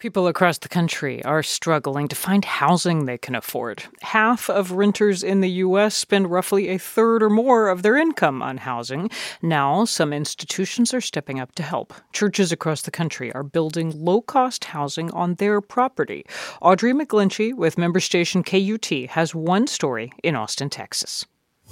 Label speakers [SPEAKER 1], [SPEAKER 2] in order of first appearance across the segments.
[SPEAKER 1] People across the country are struggling to find housing they can afford. Half of renters in the U.S. spend roughly a third or more of their income on housing. Now, some institutions are stepping up to help. Churches across the country are building low-cost housing on their property. Audrey McGlinchey with member station KUT has one story in Austin, Texas.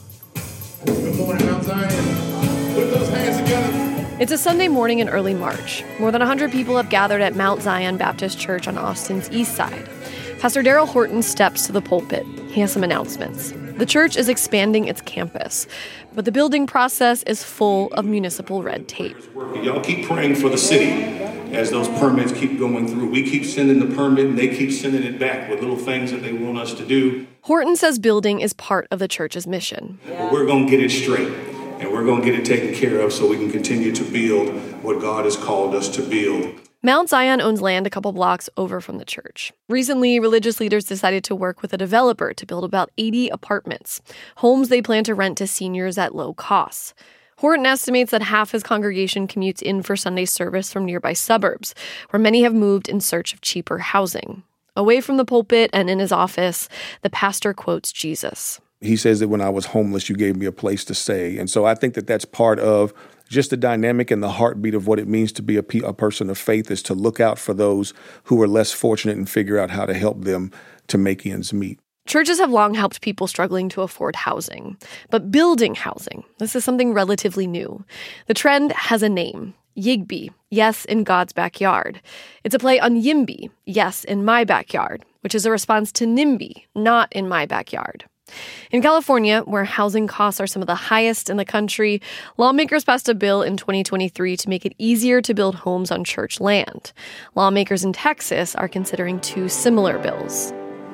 [SPEAKER 2] Good morning, Mount Zion. Put those hands together.
[SPEAKER 3] It's a Sunday morning in early March. More than 100 people have gathered at Mount Zion Baptist Church on Austin's east side. Pastor Daryl Horton steps to the pulpit. He has some announcements. The church is expanding its campus, but the building process is full of municipal red tape.
[SPEAKER 4] Y'all keep praying for the city as those permits keep going through. We keep sending the permit, and they keep sending it back with little things that they want us to do.
[SPEAKER 3] Horton says building is part of the church's mission.
[SPEAKER 4] But we're going to get it straight. And we're going to get it taken care of so we can continue to build what God has called us to build.
[SPEAKER 3] Mount Zion owns land a couple blocks over from the church. Recently, religious leaders decided to work with a developer to build about 80 apartments, homes they plan to rent to seniors at low costs. Horton estimates that half his congregation commutes in for Sunday service from nearby suburbs, where many have moved in search of cheaper housing. Away from the pulpit and in his office, the pastor quotes Jesus.
[SPEAKER 5] He says that when I was homeless, you gave me a place to stay. And so I think that that's part of just the dynamic and the heartbeat of what it means to be a person of faith, is to look out for those who are less fortunate and figure out how to help them to make ends meet.
[SPEAKER 3] Churches have long helped people struggling to afford housing. But building housing, this is something relatively new. The trend has a name. Yigby, yes, in God's backyard. It's a play on Yimby, yes, in my backyard, which is a response to NIMBY, not in my backyard. In California, where housing costs are some of the highest in the country, lawmakers passed a bill in 2023 to make it easier to build homes on church land. Lawmakers in Texas are considering two similar bills.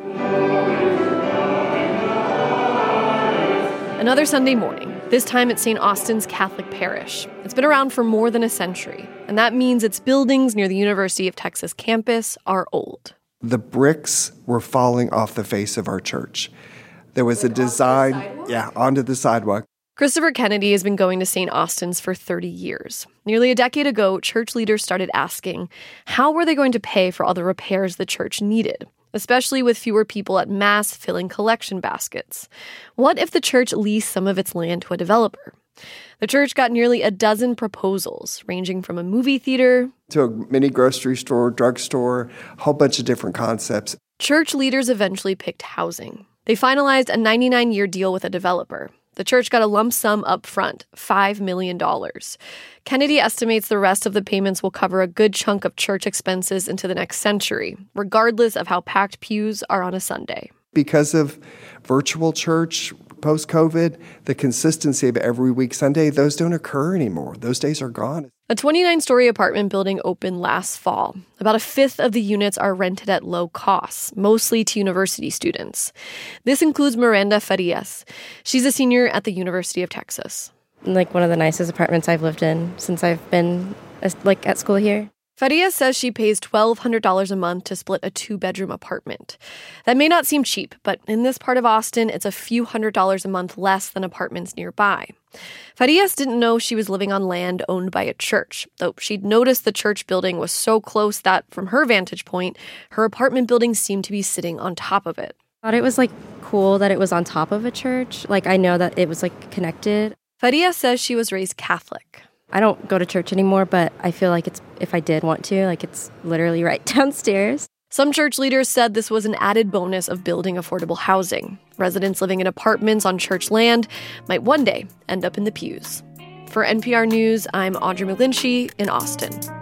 [SPEAKER 3] Another Sunday morning, this time at St. Austin's Catholic Parish. It's been around for more than a century, and that means its buildings near the University of Texas campus are old.
[SPEAKER 6] The bricks were falling off the face of our church. There was a design, onto the sidewalk.
[SPEAKER 3] Christopher Kennedy has been going to St. Austin's for 30 years. Nearly a decade ago, church leaders started asking, how were they going to pay for all the repairs the church needed, especially with fewer people at Mass filling collection baskets? What if the church leased some of its land to a developer? The church got nearly a dozen proposals, ranging from a movie theater
[SPEAKER 6] to a mini grocery store, drugstore, a whole bunch of different concepts.
[SPEAKER 3] Church leaders eventually picked housing. They finalized a 99-year deal with a developer. The church got a lump sum up front, $5 million. Kennedy estimates the rest of the payments will cover a good chunk of church expenses into the next century, regardless of how packed pews are on a Sunday.
[SPEAKER 6] Because of virtual church post-COVID, the consistency of every week Sunday, those don't occur anymore. Those days are gone.
[SPEAKER 3] A 29-story apartment building opened last fall. About a fifth of the units are rented at low costs, mostly to university students. This includes Miranda Farias. She's a senior at the University of Texas.
[SPEAKER 7] One of the nicest apartments I've lived in since I've been at school here.
[SPEAKER 3] Farias says she pays $1,200 a month to split a 2-bedroom apartment. That may not seem cheap, but in this part of Austin, it's a few $100s a month less than apartments nearby. Farias didn't know she was living on land owned by a church, though she'd noticed the church building was so close that, from her vantage point, her apartment building seemed to be sitting on top of it.
[SPEAKER 7] I thought it was cool that it was on top of a church. I know that it was connected.
[SPEAKER 3] Farias says she was raised Catholic.
[SPEAKER 7] I don't go to church anymore, but I feel like if I did want to, it's literally right downstairs.
[SPEAKER 3] Some church leaders said this was an added bonus of building affordable housing. Residents living in apartments on church land might one day end up in the pews. For NPR News, I'm Audrey McGlinchey in Austin.